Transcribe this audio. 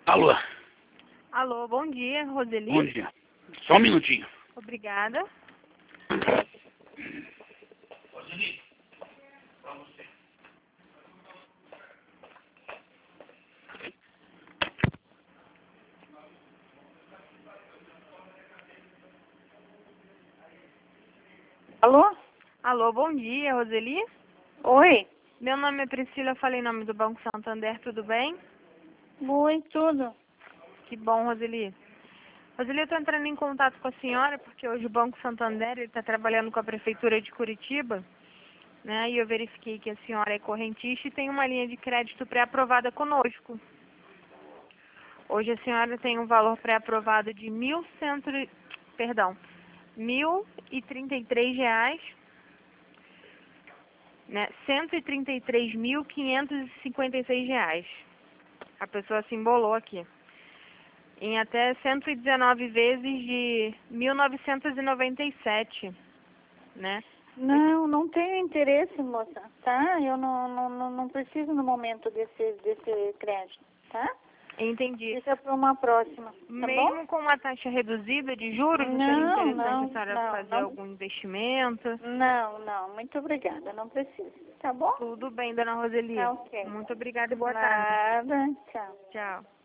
Alô, Alô, bom dia, Roseli. bom dia. Só um minutinho. Obrigada. Roseli, pra você. Alô? Alô, bom dia, Roseli. Oi? Meu nome é Priscila, eu falei em nome do Banco Santander, tudo bem? Oi, tudo. Que bom, Roseli. Roseli, eu estou entrando em contato com a senhora porque hoje o Banco Santander está trabalhando com a Prefeitura de Curitiba, né? E eu verifiquei que a senhora é correntista e tem uma linha de crédito pré-aprovada conosco. Hoje a senhora tem um valor pré-aprovado de R$ 1.033, né? R$ 133.556. A pessoa se embolou aqui. Em até 119 vezes de 1997, né? Não tenho interesse, moça, tá? Eu não preciso no momento desse crédito, tá? Entendi. Deixa para uma próxima, tá Mesmo bom? com uma taxa reduzida de juros, não seria Não, interessante a senhora não, fazer não. algum investimento? Não, muito obrigada, não preciso, tá bom? Tudo bem, dona Roseli. Tá ok. Muito obrigada e boa tarde. Nada, tchau. Tchau.